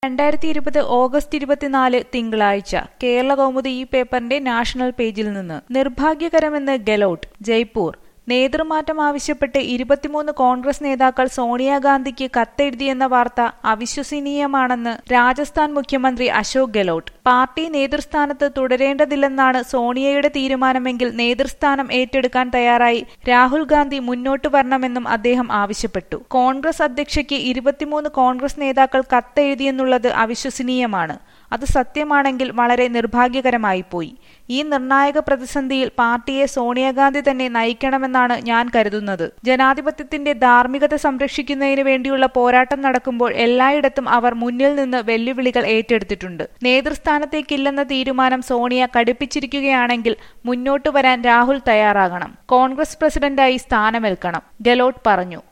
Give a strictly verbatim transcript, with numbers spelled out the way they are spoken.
രണ്ടായിരത്തി ഇരുപത് ഓഗസ്റ്റ് ഇരുപത്തിനാല് തിങ്കളാഴ്ച കേരളകൗമുദി ഈ പേപ്പറിന്റെ നാഷണൽ പേജിൽ നിന്ന് നിർഭാഗ്യകരമെന്ന് ഗെലോട്ട്. ജയ്പൂർ. നേതൃമാറ്റം ആവശ്യപ്പെട്ട് ഇരുപത്തിമൂന്ന് കോൺഗ്രസ് നേതാക്കൾ സോണിയാഗാന്ധിക്ക് കത്തെഴുതിയെന്ന വാർത്ത അവിശ്വസനീയമാണെന്ന് രാജസ്ഥാൻ മുഖ്യമന്ത്രി അശോക് ഗെലോട്ട്. പാർട്ടി നേതൃസ്ഥാനത്ത് തുടരേണ്ടതില്ലെന്നാണ് സോണിയയുടെ തീരുമാനമെങ്കിൽ നേതൃസ്ഥാനം ഏറ്റെടുക്കാൻ തയ്യാറായി രാഹുൽ ഗാന്ധി മുന്നോട്ട് വരണമെന്നും അദ്ദേഹം ആവശ്യപ്പെട്ടു. കോൺഗ്രസ് അധ്യക്ഷയ്ക്ക് ഇരുപത്തിമൂന്ന് കോൺഗ്രസ് നേതാക്കൾ കത്തെഴുതിയെന്നുള്ളത് അവിശ്വസനീയമാണ്. അത് സത്യമാണെങ്കിൽ വളരെ നിർഭാഗ്യകരമായിപ്പോയി. ഈ നിർണായക പ്രതിസന്ധിയിൽ പാർട്ടിയെ സോണിയാഗാന്ധി തന്നെ നയിക്കണമെന്നാണ് ഞാൻ കരുതുന്നത്. ജനാധിപത്യത്തിന്റെ ധാർമ്മികത സംരക്ഷിക്കുന്നതിന് വേണ്ടിയുള്ള പോരാട്ടം നടക്കുമ്പോൾ എല്ലായിടത്തും അവർ മുന്നിൽ നിന്ന് വെല്ലുവിളികൾ ഏറ്റെടുത്തിട്ടുണ്ട്. നേതൃസ്ഥാനത്തേക്കില്ലെന്ന തീരുമാനം സോണിയ കടുപ്പിച്ചിരിക്കുകയാണെങ്കിൽ മുന്നോട്ടു വരാൻ രാഹുൽ തയ്യാറാകണം. കോൺഗ്രസ് പ്രസിഡന്റായി സ്ഥാനമേൽക്കണം, ഗെലോട്ട് പറഞ്ഞു.